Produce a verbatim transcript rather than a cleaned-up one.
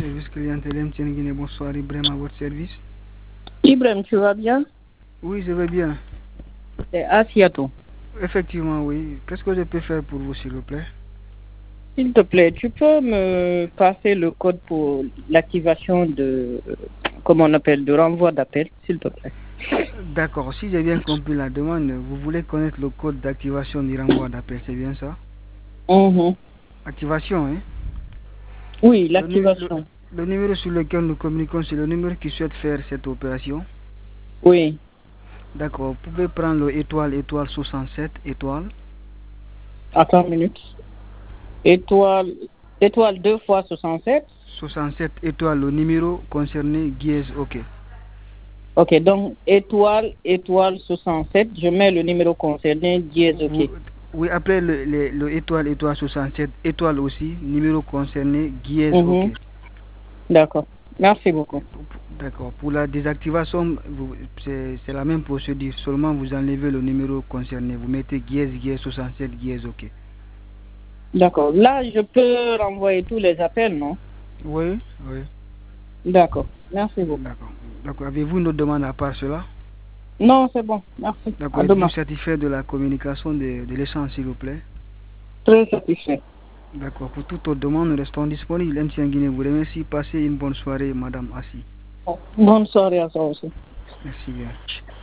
Service clientèle M T N Guinée, bonsoir Ibrahim, à votre service. Ibrahim, tu vas bien? Oui, je vais bien. C'est Asiato. Effectivement, oui. Qu'est-ce que je peux faire pour vous, s'il vous plaît? S'il te plaît, tu peux me passer le code pour l'activation de, comment on appelle, de renvoi d'appel, s'il te plaît. D'accord, si j'ai bien compris la demande, vous voulez connaître le code d'activation du renvoi d'appel, c'est bien ça? Mhm. Activation, hein? Oui, Le, nu- le- l'activation. le numéro sur lequel nous communiquons, c'est le numéro qui souhaite faire cette opération. Oui. D'accord, vous pouvez prendre le étoile, étoile soixante-sept, étoile. Attends une minute. Étoile, étoile deux fois soixante-sept. soixante-sept, étoile, le numéro concerné, dièse, ok. Ok, donc étoile, étoile soixante-sept. Je mets le numéro concerné, dièse, Vous- ok. oui, après le, le- le étoile, étoile soixante-sept, étoile aussi, numéro concerné, dièse, ok. Mhm. D'accord. Merci beaucoup. D'accord. Pour la désactivation, vous- c'est c'est la même procédure. Seulement, vous enlevez le numéro concerné. Vous mettez dièse, dièse soixante-sept, dièse, ok. D'accord. Là, je peux renvoyer tous les appels, non? Oui, oui. D'accord. Merci beaucoup. D'accord. D'accord. Avez-vous une autre demande à part cela? Non, c'est bon. Merci. D'accord. À Êtes-vous demain. satisfait de la communication de, de l'échange, s'il vous plaît? Très satisfait. D'accord. Pour toute autre demande, nous restons disponibles. M T N Guinée vous remercie. Passez une bonne soirée, Madame Assi. Bonne soirée à toi aussi. Merci bien.